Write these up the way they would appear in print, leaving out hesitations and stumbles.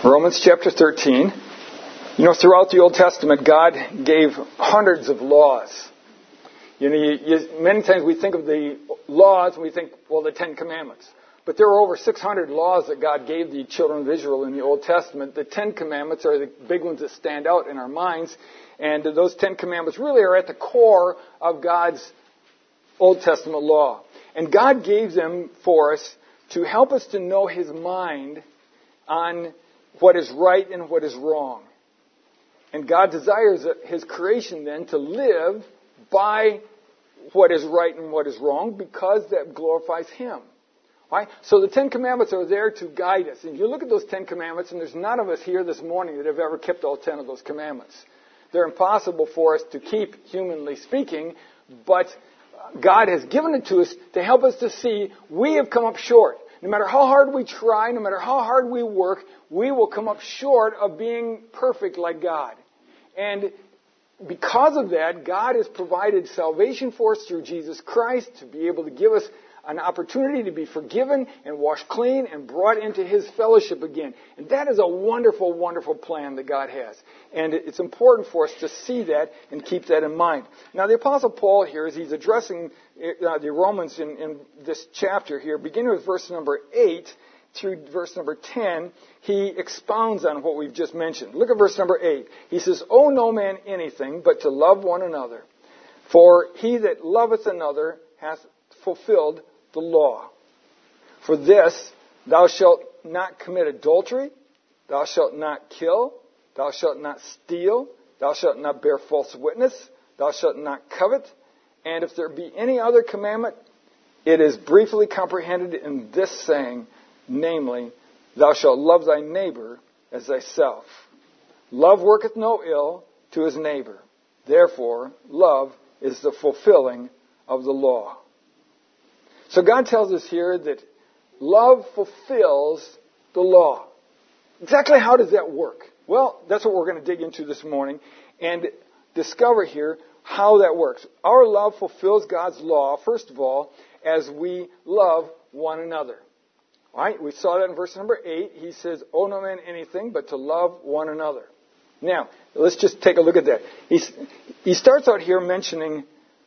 Romans chapter 13. You know, throughout the Old Testament, God gave hundreds of laws. You know, many times we think of the laws and we think, well, the Ten Commandments. But there were over 600 laws that God gave the children of Israel in the Old Testament. The Ten Commandments are the big ones that stand out in our minds. And those Ten Commandments really are at the core of God's Old Testament law. And God gave them for us to help us to know His mind on what is right and what is wrong. And God desires His creation then to live by what is right and what is wrong because that glorifies Him. Right? So the Ten Commandments are there to guide us. And you look at those Ten Commandments, and there's none of us here this morning that have ever kept all 10 of those commandments. They're impossible for us to keep, humanly speaking, but God has given it to us to help us to see we have come up short. No matter how hard we try, no matter how hard we work, we will come up short of being perfect like God. And because of that, God has provided salvation for us through Jesus Christ to be able to give us an opportunity to be forgiven and washed clean and brought into His fellowship again. And that is a wonderful, wonderful plan that God has. And it's important for us to see that and keep that in mind. Now, the Apostle Paul here, as he's addressing the Romans in this chapter here, beginning with verse number 8 through verse number 10, he expounds on what we've just mentioned. Look at verse number 8. He says, "Owe no man anything but to love one another. For he that loveth another hath fulfilled the law. For this, thou shalt not commit adultery, thou shalt not kill, thou shalt not steal, thou shalt not bear false witness, thou shalt not covet. And if there be any other commandment, it is briefly comprehended in this saying, namely, thou shalt love thy neighbor as thyself. Love worketh no ill to his neighbor. Therefore, love is the fulfilling of the law." So God tells us here that love fulfills the law. Exactly how does that work? Well, that's what we're going to dig into this morning and discover here how that works. Our love fulfills God's law, first of all, as we love one another. All right? We saw that in verse number 8. He says, "Owe no man anything but to love one another." Now, let's just take a look at that. He starts out here mentioning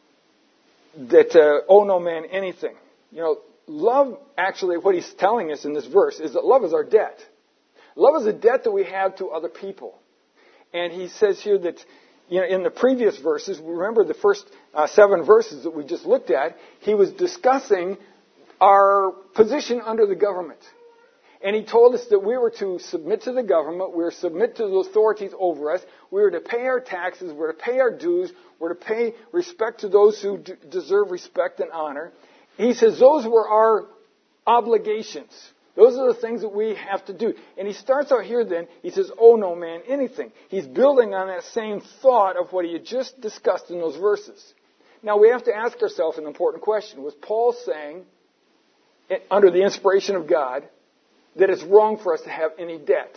that owe no man anything. You know, love, actually, what he's telling us in this verse is that love is our debt. Love is a debt that we have to other people. And he says here that, you know, in the previous verses, remember the first 7 verses that we just looked at, he was discussing our position under the government. And he told us that we were to submit to the government, we were to submit to the authorities over us, we were to pay our taxes, we were to pay our dues, we were to pay respect to those who deserve respect and honor. He says those were our obligations. Those are the things that we have to do. And he starts out here then, he says, "Owe no man anything." He's building on that same thought of what he had just discussed in those verses. Now we have to ask ourselves an important question. Was Paul saying, under the inspiration of God, that it's wrong for us to have any debt?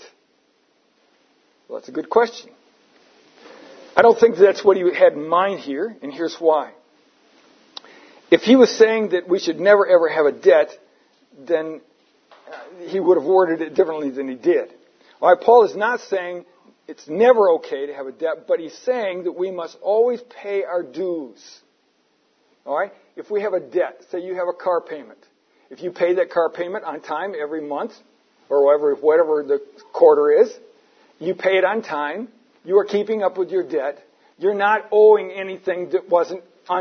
Well, that's a good question. I don't think that's what he had in mind here, and here's why. If he was saying that we should never ever have a debt, then he would have worded it differently than he did. All right, Paul is not saying it's never okay to have a debt, but he's saying that we must always pay our dues. All right? If we have a debt, say you have a car payment. If you pay that car payment on time every month, or whatever the quarter is, you pay it on time, you are keeping up with your debt, you're not owing anything that wasn't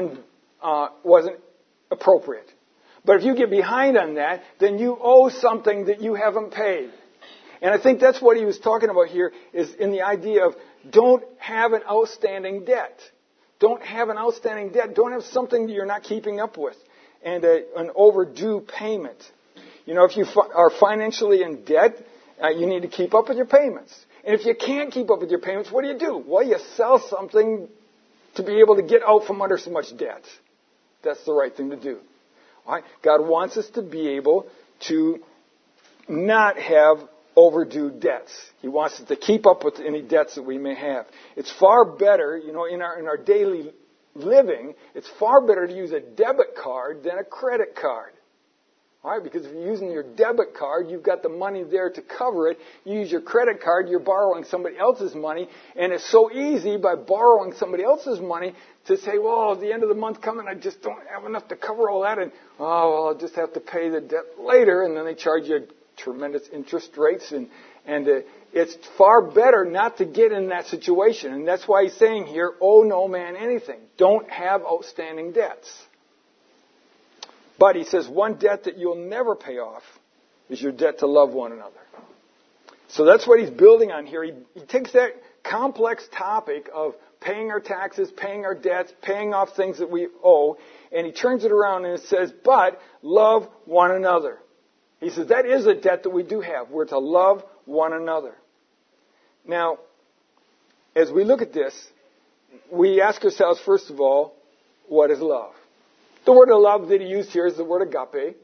appropriate. But if you get behind on that, then you owe something that you haven't paid. And I think that's what he was talking about here, is in the idea of don't have an outstanding debt. Don't have an outstanding debt. Don't have something that you're not keeping up with. And an overdue payment. You know, if you are financially in debt, you need to keep up with your payments. And if you can't keep up with your payments, what do? Well, you sell something to be able to get out from under so much debt. That's the right thing to do. All right? God wants us to be able to not have overdue debts. He wants us to keep up with any debts that we may have. It's far better, you know, in our daily living, it's far better to use a debit card than a credit card. All right, because if you're using your debit card, you've got the money there to cover it. You use your credit card, you're borrowing somebody else's money. And it's so easy by borrowing somebody else's money to say, well, at the end of the month coming, I just don't have enough to cover all that. And, oh, well, I'll just have to pay the debt later. And then they charge you tremendous interest rates. And it's far better not to get in that situation. And that's why he's saying here, owe no man anything. Don't have outstanding debts. But he says one debt that you'll never pay off is your debt to love one another. So that's what he's building on here. He takes that complex topic of paying our taxes, paying our debts, paying off things that we owe, and he turns it around and it says, but love one another. He says that is a debt that we do have. We're to love one another. Now, as we look at this, we ask ourselves, first of all, what is love? The word of love that he used here is the word agape.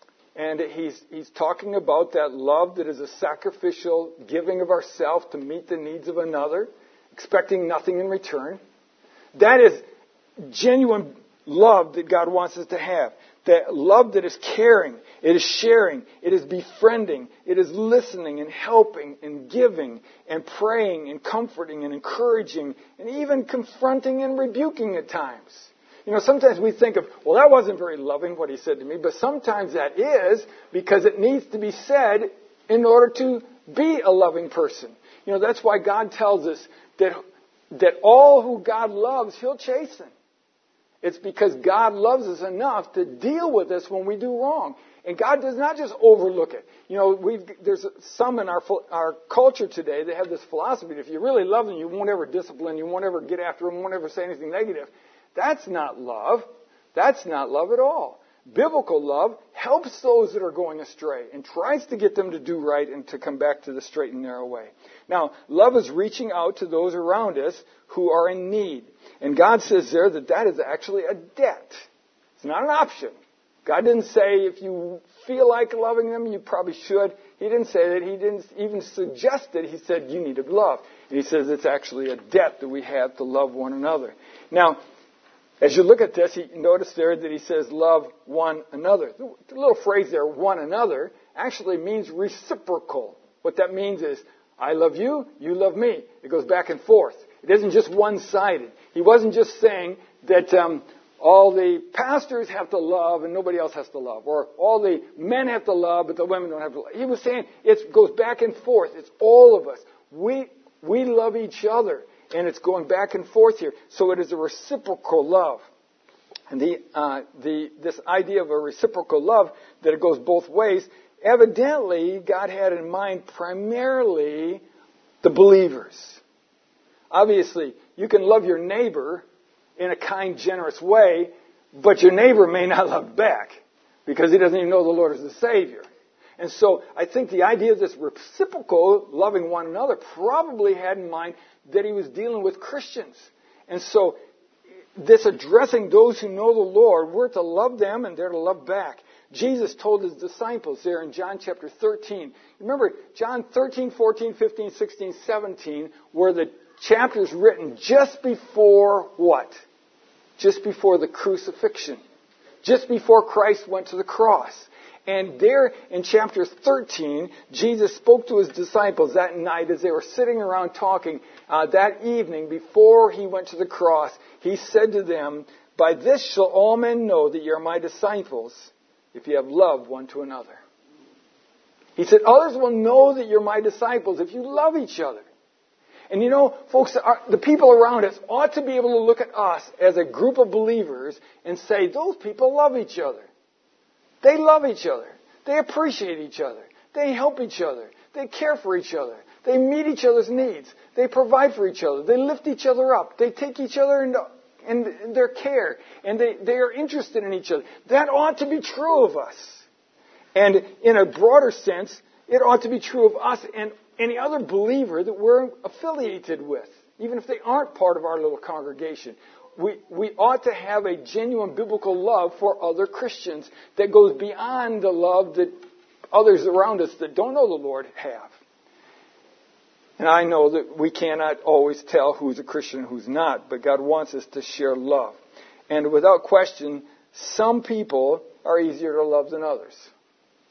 And he's talking about that love that is a sacrificial giving of ourselves to meet the needs of another, expecting nothing in return. That is genuine love that God wants us to have. That love that is caring, it is sharing, it is befriending, it is listening and helping and giving and praying and comforting and encouraging and even confronting and rebuking at times. You know, sometimes we think of, well, that wasn't very loving what he said to me, but sometimes that is because it needs to be said in order to be a loving person. You know, that's why God tells us that all who God loves, he'll chasten. It's because God loves us enough to deal with us when we do wrong. And God does not just overlook it. You know, there's some in our culture today that have this philosophy that if you really love them, you won't ever discipline, you won't ever get after them, you won't ever say anything negative. That's not love. That's not love at all. Biblical love helps those that are going astray and tries to get them to do right and to come back to the straight and narrow way. Now, love is reaching out to those around us who are in need. And God says there that is actually a debt. It's not an option. God didn't say if you feel like loving them, you probably should. He didn't say that. He didn't even suggest it. He said you need to love. And he says it's actually a debt that we have to love one another. Now, as you look at this, you notice there that he says love one another. The little phrase there, one another, actually means reciprocal. What that means is, I love you, you love me. It goes back and forth. It isn't just one-sided. He wasn't just saying that all the pastors have to love and nobody else has to love. Or all the men have to love but the women don't have to love. He was saying it goes back and forth. It's all of us. We love each other. And it's going back and forth here. So it is a reciprocal love. And this idea of a reciprocal love, that it goes both ways, evidently God had in mind primarily the believers. Obviously, you can love your neighbor in a kind, generous way, but your neighbor may not love back because he doesn't even know the Lord as the Savior. And so I think the idea of this reciprocal loving one another probably had in mind that he was dealing with Christians. And so this addressing those who know the Lord, we're to love them and they're to love back. Jesus told his disciples there in John chapter 13. Remember, John 13, 14, 15, 16, 17 were the chapters written just before what? Just before the crucifixion. Just before Christ went to the cross. And there in chapter 13, Jesus spoke to his disciples that night as they were sitting around talking that evening before he went to the cross. He said to them, by this shall all men know that you are my disciples if you have love one to another. He said, others will know that you're my disciples if you love each other. And you know, folks, the people around us ought to be able to look at us as a group of believers and say, those people love each other. They love each other. They appreciate each other. They help each other. They care for each other. They meet each other's needs. They provide for each other. They lift each other up. They take each other in their care. And they are interested in each other. That ought to be true of us. And in a broader sense, it ought to be true of us and any other believer that we're affiliated with, even if they aren't part of our little congregation. We ought to have a genuine biblical love for other Christians that goes beyond the love that others around us that don't know the Lord have. And I know that we cannot always tell who's a Christian and who's not, but God wants us to share love. And without question, some people are easier to love than others.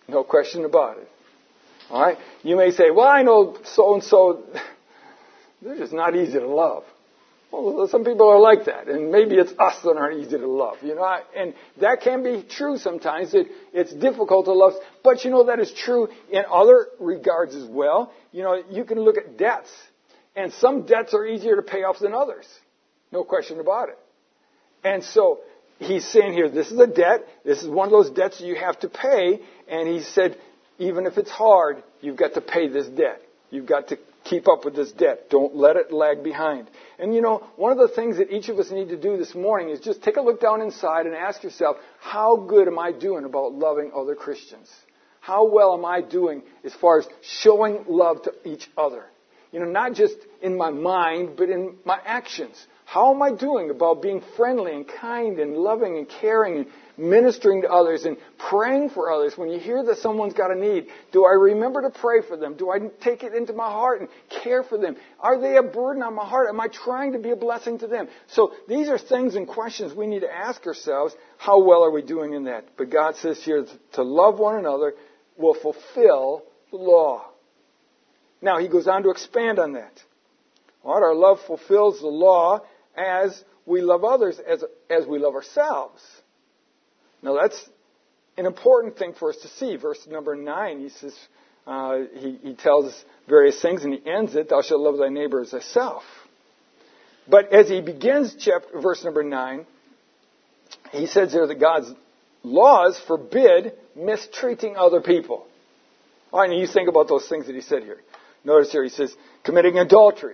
No question about it. All right? You may say, well, I know so-and-so, they're just not easy to love. Well, some people are like that, and maybe it's us that aren't easy to love. And that can be true sometimes. It's difficult to love, but that is true in other regards as well. You can look at debts, and some debts are easier to pay off than others. No question about it. And so he's saying here, this is a debt. This is one of those debts that you have to pay. And he said, even if it's hard, you've got to pay this debt. You've got to keep up with this debt. Don't let it lag behind. And one of the things that each of us need to do this morning is just take a look down inside and ask yourself, how good am I doing about loving other Christians? How well am I doing as far as showing love to each other? Not just in my mind, but in my actions. How am I doing about being friendly and kind and loving and caring and ministering to others and praying for others? When you hear that someone's got a need, do I remember to pray for them? Do I take it into my heart and care for them? Are they a burden on my heart? Am I trying to be a blessing to them? So these are things and questions we need to ask ourselves. How well are we doing in that? But God says here to love one another will fulfill the law. Now he goes on to expand on that. All right, our love fulfills the law as we love others, as we love ourselves. Now that's an important thing for us to see. Verse number 9, he says, he tells us various things, and he ends it, thou shalt love thy neighbor as thyself. But as he begins verse number 9, he says there that God's laws forbid mistreating other people. All right, and you think about those things that he said here. Notice here he says, committing adultery.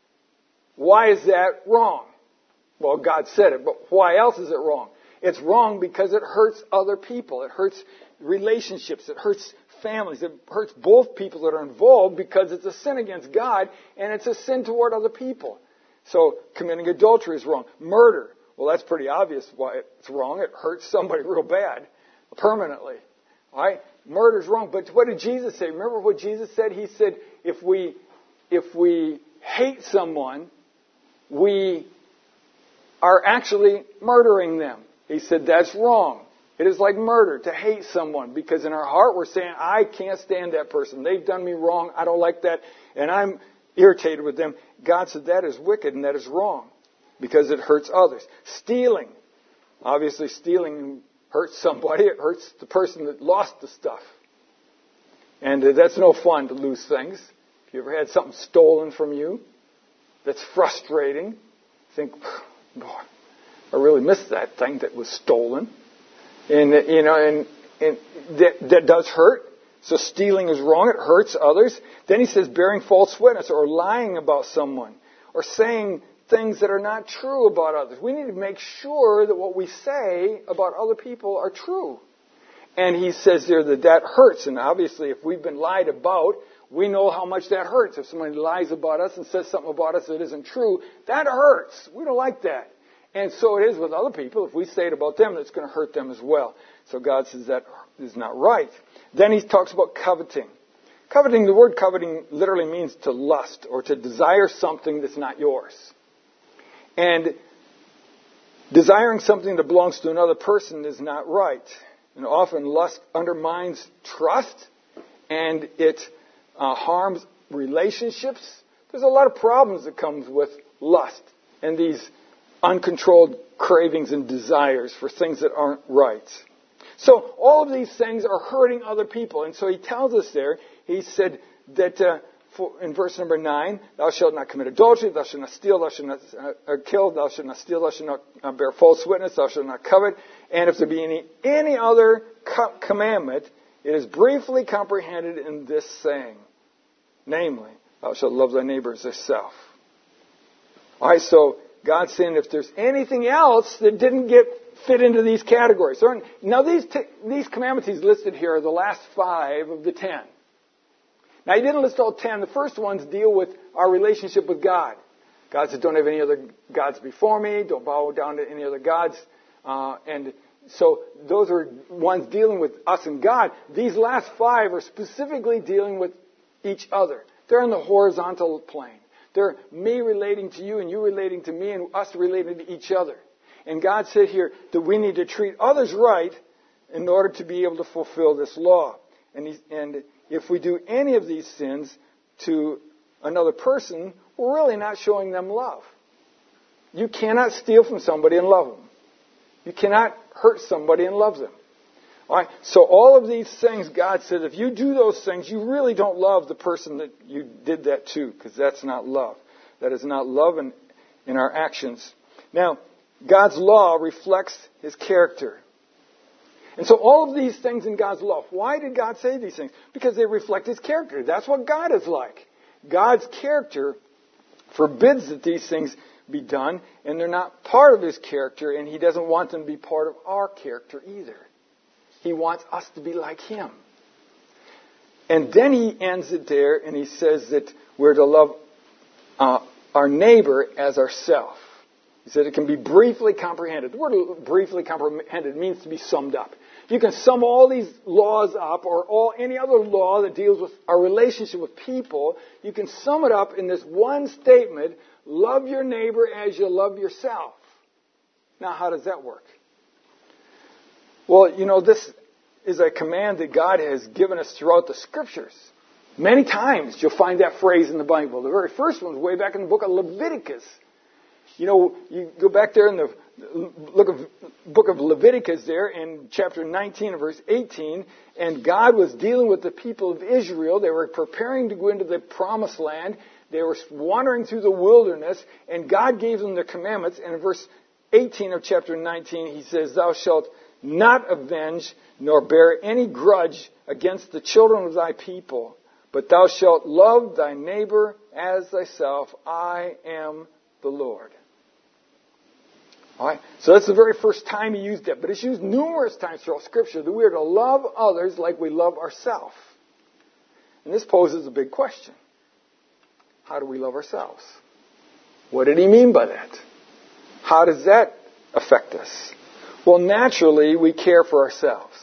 Why is that wrong? Well, God said it, but why else is it wrong? It's wrong because it hurts other people. It hurts relationships. It hurts families. It hurts both people that are involved because it's a sin against God and it's a sin toward other people. So committing adultery is wrong. Murder. Well, that's pretty obvious why it's wrong. It hurts somebody real bad, permanently. All right? Murder is wrong. But what did Jesus say? Remember what Jesus said? He said, if we hate someone, we are actually murdering them. He said that's wrong. It is like murder to hate someone because in our heart we're saying, I can't stand that person. They've done me wrong. I don't like that. And I'm irritated with them. God said that is wicked and that is wrong because it hurts others. Stealing. Obviously stealing hurts somebody. It hurts the person that lost the stuff. And that's no fun to lose things. If you ever had something stolen from you, that's frustrating. Think, Lord, I really missed that thing that was stolen. And that does hurt. So stealing is wrong. It hurts others. Then he says bearing false witness or lying about someone or saying things that are not true about others. We need to make sure that what we say about other people are true. And he says there that hurts. And obviously if we've been lied about, we know how much that hurts. If somebody lies about us and says something about us that isn't true, that hurts. We don't like that. And so it is with other people. If we say it about them, it's going to hurt them as well. So God says that is not right. Then he talks about coveting. Coveting, the word coveting literally means to lust or to desire something that's not yours. And desiring something that belongs to another person is not right. And often lust undermines trust and it harms relationships. There's a lot of problems that comes with lust and these uncontrolled cravings and desires for things that aren't right. So all of these things are hurting other people. And so he tells us there, he said that in verse number 9, thou shalt not commit adultery, thou shalt not steal, thou shalt not kill, thou shalt not steal, thou shalt not bear false witness, thou shalt not covet. And if there be any other commandment, it is briefly comprehended in this saying, namely, thou shalt love thy neighbor as thyself. All right, so God's saying if there's anything else that didn't fit into these categories. Now these commandments he's listed here are the last 5 of the 10. Now he didn't list all 10. The first ones deal with our relationship with God. God said, don't have any other gods before me. Don't bow down to any other gods. And so those are ones dealing with us and God. These last 5 are specifically dealing with each other. They're on the horizontal plane. They're me relating to you and you relating to me and us relating to each other. And God said here that we need to treat others right in order to be able to fulfill this law. And if we do any of these sins to another person, we're really not showing them love. You cannot steal from somebody and love them. You cannot hurt somebody and love them. All right? So all of these things, God says, if you do those things, you really don't love the person that you did that to, because that's not love. That is not love in our actions. Now, God's law reflects His character. And so all of these things in God's law, why did God say these things? Because they reflect His character. That's what God is like. God's character forbids that these things be done, and they're not part of His character, and He doesn't want them to be part of our character either. He wants us to be like Him. And then He ends it there, and He says that we're to love our neighbor as ourselves. He said it can be briefly comprehended. The word briefly comprehended means to be summed up. You can sum all these laws up, or any other law that deals with our relationship with people. You can sum it up in this one statement: love your neighbor as you love yourself. Now, how does that work? Well, this is a command that God has given us throughout the Scriptures. Many times you'll find that phrase in the Bible. The very first one is way back in the book of Leviticus. You go back there in the book of Leviticus there in chapter 19 and verse 18, and God was dealing with the people of Israel. They were preparing to go into the promised land. They were wandering through the wilderness, and God gave them the commandments. And in verse 18 of chapter 19, He says, "Thou shalt not avenge nor bear any grudge against the children of thy people, but thou shalt love thy neighbor as thyself. I am the Lord." All right? So that's the very first time He used it. But it's used numerous times throughout Scripture that we are to love others like we love ourselves. And this poses a big question. How do we love ourselves? What did He mean by that? How does that affect us? Well, naturally, we care for ourselves.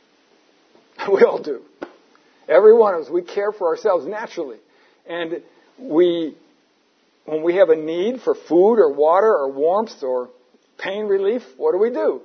We all do. Every one of us, we care for ourselves naturally. And when we have a need for food or water or warmth or pain relief, what do?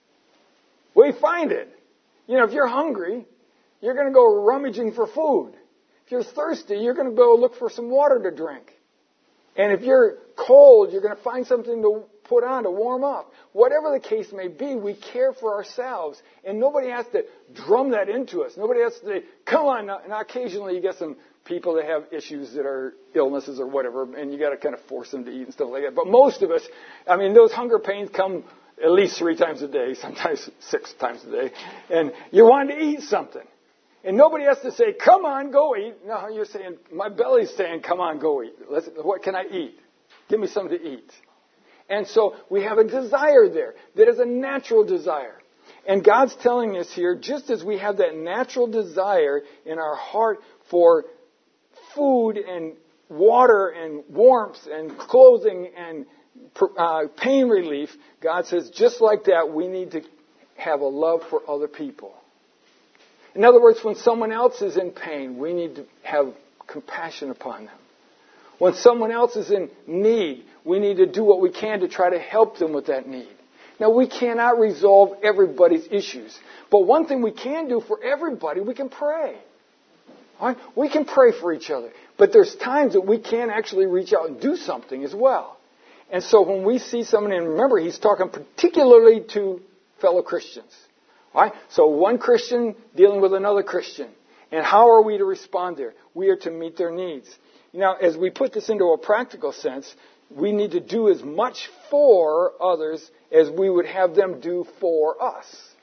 We find it. If you're hungry, you're going to go rummaging for food. If you're thirsty, you're going to go look for some water to drink. And if you're cold, you're going to find something to put on to warm up. Whatever the case may be, we care for ourselves. And nobody has to drum that into us. Nobody has to say, come on. Now occasionally you get some people that have issues that are illnesses or whatever, and you got to kind of force them to eat and stuff like that. But most of us, those hunger pains come at least 3 times a day, sometimes 6 times a day. And you want to eat something. And nobody has to say, come on, go eat. No, you're saying, my belly's saying, come on, go eat. What can I eat? Give me something to eat. And so we have a desire there that is a natural desire. And God's telling us here, just as we have that natural desire in our heart for food and water and warmth and clothing and pain relief, God says, just like that, we need to have a love for other people. In other words, when someone else is in pain, we need to have compassion upon them. When someone else is in need, we need to do what we can to try to help them with that need. Now, we cannot resolve everybody's issues. But one thing we can do for everybody, we can pray. All right? We can pray for each other. But there's times that we can actually reach out and do something as well. And so when we see someone, and remember, He's talking particularly to fellow Christians. All right? So one Christian dealing with another Christian. And how are we to respond there? We are to meet their needs. Now, as we put this into a practical sense, we need to do as much for others as we would have them do for us.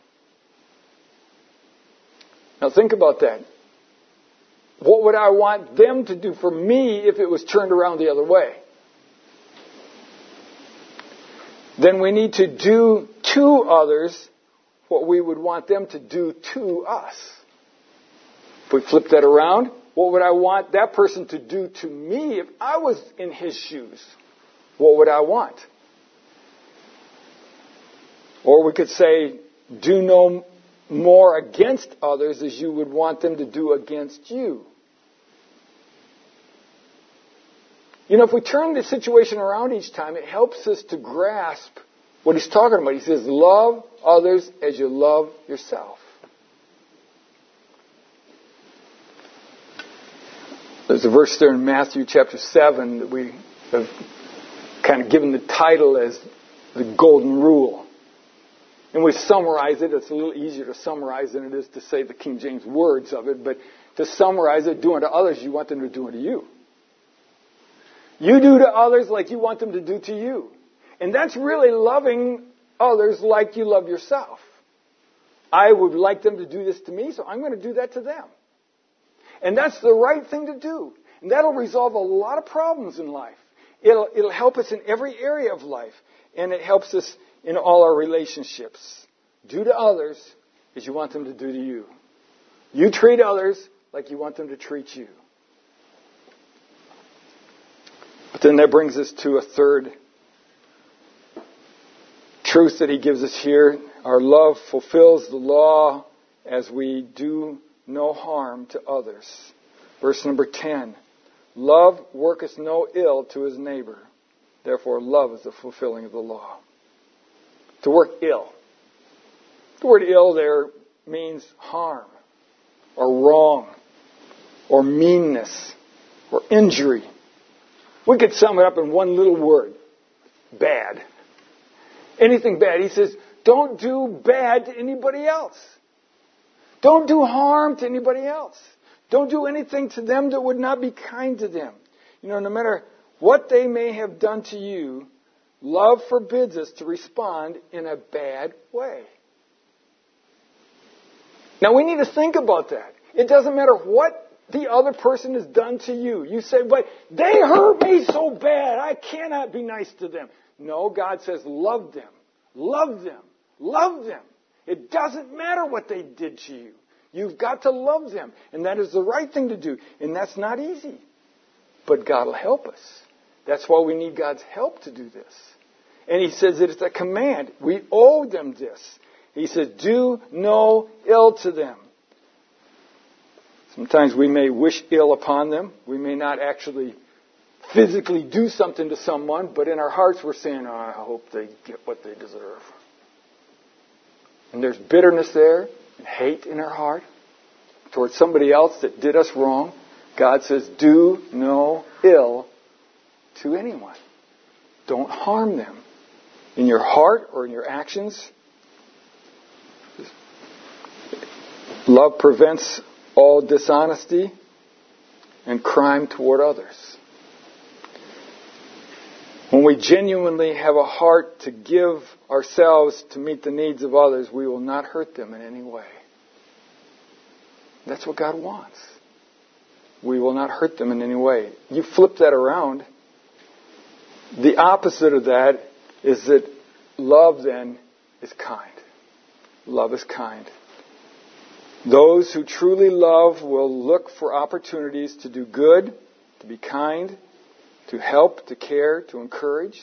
Now, think about that. What would I want them to do for me if it was turned around the other way? Then we need to do to others what we would want them to do to us. If we flip that around, what would I want that person to do to me if I was in his shoes? What would I want? Or we could say, do no more against others as you would want them to do against you. If we turn the situation around each time, it helps us to grasp what he's talking about. He says, love others as you love yourself. There's a verse there in Matthew chapter 7 that we have kind of given the title as the Golden Rule. And we summarize it. It's a little easier to summarize than it is to say the King James words of it. But to summarize it, do unto others you want them to do unto you. You do to others like you want them to do to you. And that's really loving others like you love yourself. I would like them to do this to me, so I'm going to do that to them. And that's the right thing to do. And that'll resolve a lot of problems in life. It'll help us in every area of life. And it helps us in all our relationships. Do to others as you want them to do to you. You treat others like you want them to treat you. But then that brings us to a third truth that he gives us here. Our love fulfills the law as we do no harm to others. Verse number 10. Love worketh no ill to his neighbor. Therefore, love is the fulfilling of the law. To work ill. The word ill there means harm, or wrong, or meanness, or injury. We could sum it up in one little word. Bad. Anything bad. He says, don't do bad to anybody else. Don't do harm to anybody else. Don't do anything to them that would not be kind to them. You know, no matter what they may have done to you, love forbids us to respond in a bad way. Now we need to think about that. It doesn't matter what the other person has done to you. You say, but they hurt me so bad, I cannot be nice to them. No, God says love them. Love them. Love them. It doesn't matter what they did to you. You've got to love them. And that is the right thing to do. And that's not easy. But God will help us. That's why we need God's help to do this. And he says that it's a command. We owe them this. He says, do no ill to them. Sometimes we may wish ill upon them. We may not actually physically do something to someone, but in our hearts we're saying, oh, I hope they get what they deserve. And there's bitterness there and hate in our heart towards somebody else that did us wrong. God says, do no ill to anyone. Don't harm them in your heart or in your actions. Love prevents all dishonesty and crime toward others. When we genuinely have a heart to give ourselves to meet the needs of others, we will not hurt them in any way. That's what God wants. We will not hurt them in any way. You flip that around. The opposite of that is that love then is kind. Love is kind. Those who truly love will look for opportunities to do good, to be kind, to help, to care, to encourage.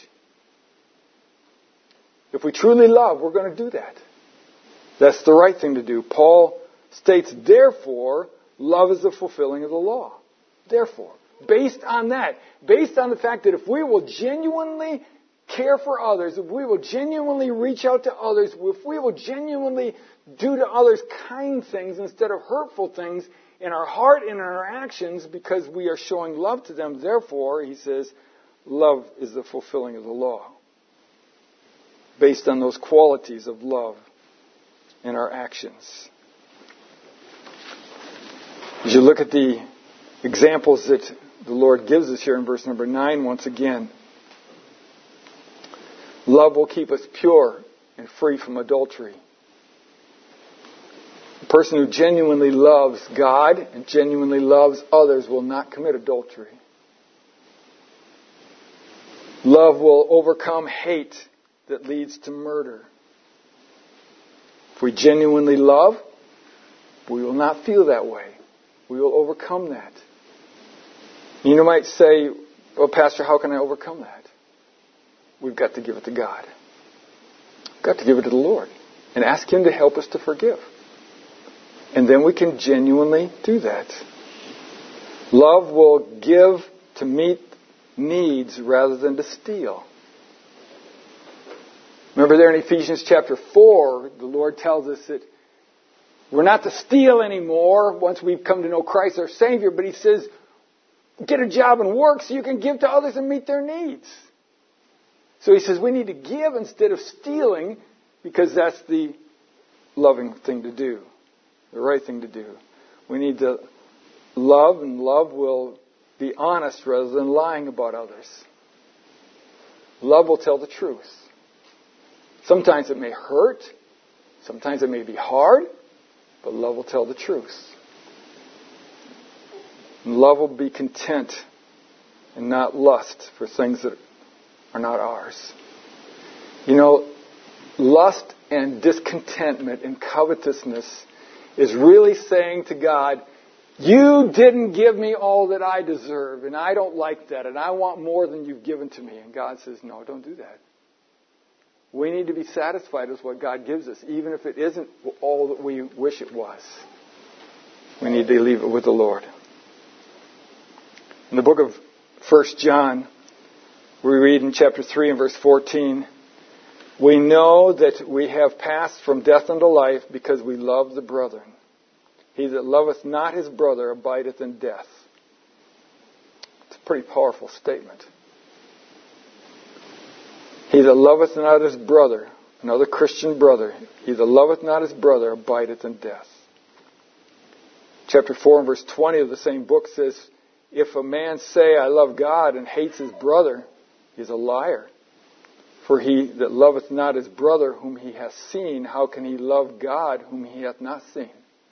If we truly love, we're going to do that. That's the right thing to do. Paul states, therefore, love is the fulfilling of the law. Therefore, based on that, based on the fact that if we will genuinely care for others, if we will genuinely reach out to others, if we will genuinely do to others kind things instead of hurtful things in our heart and in our actions because we are showing love to them, therefore, he says, love is the fulfilling of the law. Based on those qualities of love in our actions. As you look at the examples that the Lord gives us here in verse number 9, once again, love will keep us pure and free from adultery. A person who genuinely loves God and genuinely loves others will not commit adultery. Love will overcome hate that leads to murder. If we genuinely love, we will not feel that way. We will overcome that. You might say, well, Pastor, how can I overcome that? We've got to give it to God. We've got to give it to the Lord and ask Him to help us to forgive. And then we can genuinely do that. Love will give to meet needs rather than to steal. Remember there in Ephesians chapter 4, the Lord tells us that we're not to steal anymore once we've come to know Christ our Savior, but He says get a job and work so you can give to others and meet their needs. So he says we need to give instead of stealing because that's the loving thing to do, the right thing to do. We need to love, and love will be honest rather than lying about others. Love will tell the truth. Sometimes it may hurt, sometimes it may be hard, but love will tell the truth. And love will be content and not lust for things that are not ours. You know, lust and discontentment and covetousness is really saying to God, you didn't give me all that I deserve, and I don't like that, and I want more than you've given to me. And God says, no, don't do that. We need to be satisfied with what God gives us, even if it isn't all that we wish it was. We need to leave it with the Lord. In the book of 1 John, we read in chapter 3 and verse 14, we know that we have passed from death unto life because we love the brethren. He that loveth not his brother abideth in death. It's a pretty powerful statement. He that loveth not his brother, another Christian brother, he that loveth not his brother abideth in death. Chapter 4 and verse 20 of the same book says, if a man say, I love God, and hates his brother, he is a liar. For he that loveth not his brother whom he hath seen, how can he love God whom he hath not seen?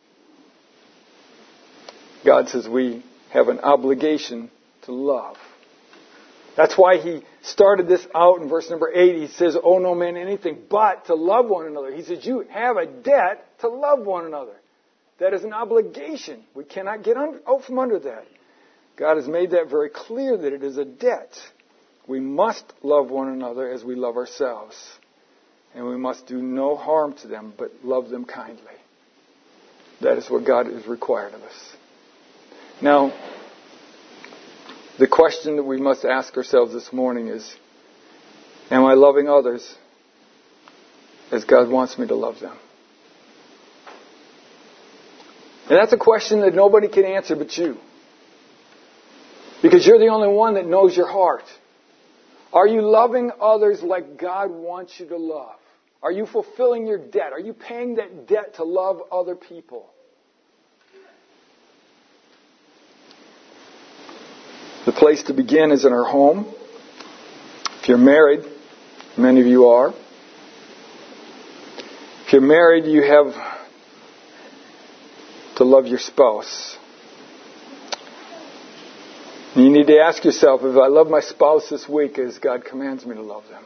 God says we have an obligation to love. That's why he started this out in verse number 8. He says, owe no man anything but to love one another. He says, you have a debt to love one another. That is an obligation. We cannot get out from under that. God has made that very clear that it is a debt. We must love one another as we love ourselves. And we must do no harm to them, but love them kindly. That is what God has required of us. Now, the question that we must ask ourselves this morning is, am I loving others as God wants me to love them? And that's a question that nobody can answer but you. Because you're the only one that knows your heart. Are you loving others like God wants you to love? Are you fulfilling your debt? Are you paying that debt to love other people? The place to begin is in our home. If you're married, many of you are. If you're married, you have to love your spouse. And you need to ask yourself, if I love my spouse this week as God commands me to love them.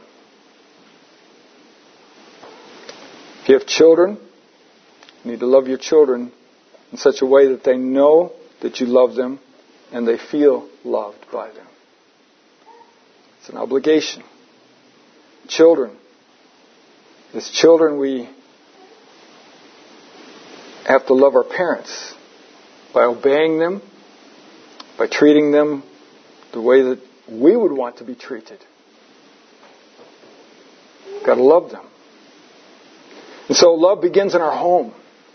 If you have children, you need to love your children in such a way that they know that you love them and they feel loved by them. It's an obligation. Children. As children, we have to love our parents by obeying them, by treating them the way that we would want to be treated. Got to love them. And so love begins in our home.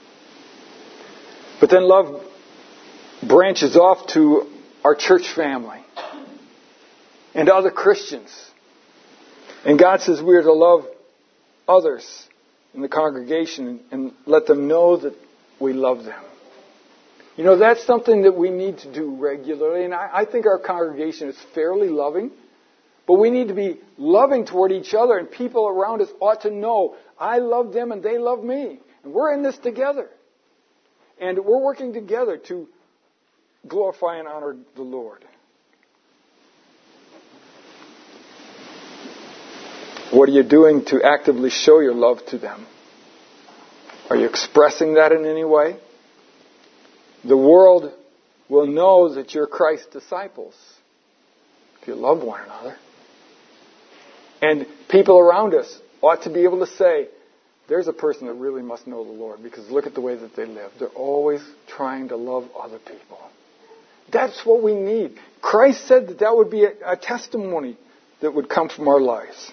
But then love branches off to our church family and other Christians. And God says we are to love others in the congregation and let them know that we love them. You know, that's something that we need to do regularly. And I think our congregation is fairly loving. But we need to be loving toward each other. And people around us ought to know, I love them and they love me. And we're in this together. And we're working together to glorify and honor the Lord. What are you doing to actively show your love to them? Are you expressing that in any way? The world will know that you're Christ's disciples if you love one another. And people around us ought to be able to say, there's a person that really must know the Lord because look at the way that they live. They're always trying to love other people. That's what we need. Christ said that that would be a testimony that would come from our lives.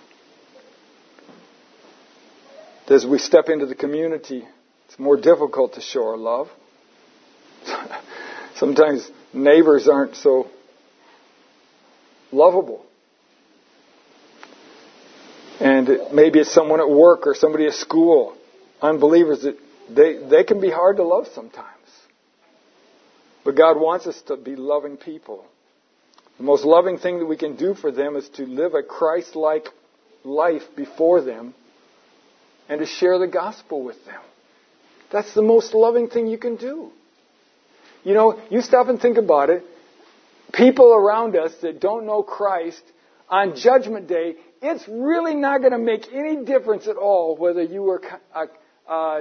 As we step into the community, it's more difficult to show our love. Sometimes neighbors aren't so lovable. And maybe it's someone at work or somebody at school, unbelievers, that they can be hard to love sometimes. But God wants us to be loving people. The most loving thing that we can do for them is to live a Christ-like life before them and to share the gospel with them. That's the most loving thing you can do. You know, you stop and think about it. People around us that don't know Christ, on Judgment Day, it's really not going to make any difference at all whether you were a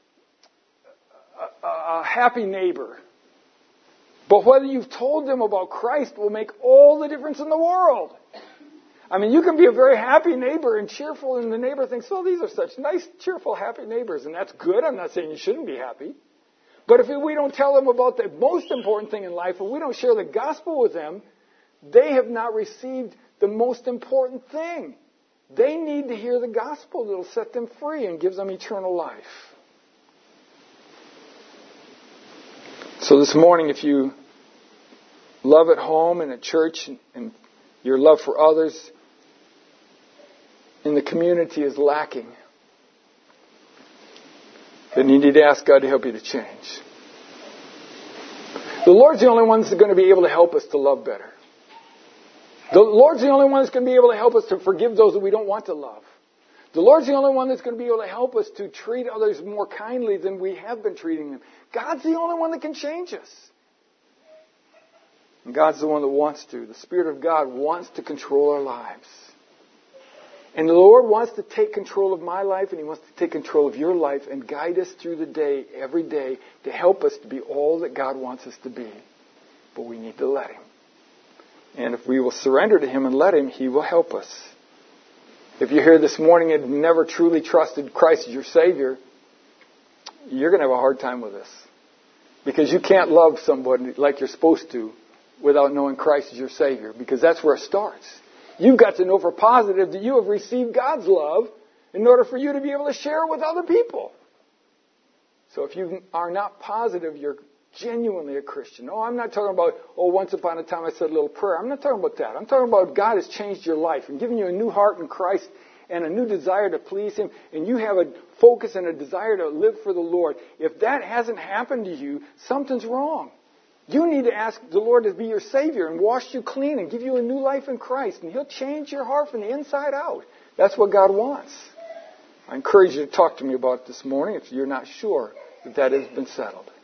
happy neighbor. But whether you've told them about Christ will make all the difference in the world. I mean, you can be a very happy neighbor and cheerful, and the neighbor thinks, well, these are such nice, cheerful, happy neighbors, and that's good. I'm not saying you shouldn't be happy. But if we don't tell them about the most important thing in life, if we don't share the gospel with them, they have not received the most important thing. They need to hear the gospel that will set them free and gives them eternal life. So this morning, if you love at home and at church and your love for others in the community is lacking, then you need to ask God to help you to change. The Lord's the only one that's going to be able to help us to love better. The Lord's the only one that's going to be able to help us to forgive those that we don't want to love. The Lord's the only one that's going to be able to help us to treat others more kindly than we have been treating them. God's the only one that can change us. And God's the one that wants to. The Spirit of God wants to control our lives. And the Lord wants to take control of my life, and He wants to take control of your life and guide us through the day, every day, to help us to be all that God wants us to be. But we need to let Him. And if we will surrender to Him and let Him, He will help us. If you're here this morning and have never truly trusted Christ as your Savior, you're going to have a hard time with this. Because you can't love somebody like you're supposed to without knowing Christ as your Savior. Because that's where it starts. You've got to know for positive that you have received God's love in order for you to be able to share it with other people. So if you are not positive, you're genuinely a Christian. Oh, I'm not talking about, once upon a time I said a little prayer. I'm not talking about that. I'm talking about God has changed your life and given you a new heart in Christ and a new desire to please Him. And you have a focus and a desire to live for the Lord. If that hasn't happened to you, something's wrong. You need to ask the Lord to be your Savior and wash you clean and give you a new life in Christ. And He'll change your heart from the inside out. That's what God wants. I encourage you to talk to me about it this morning if you're not sure that has been settled.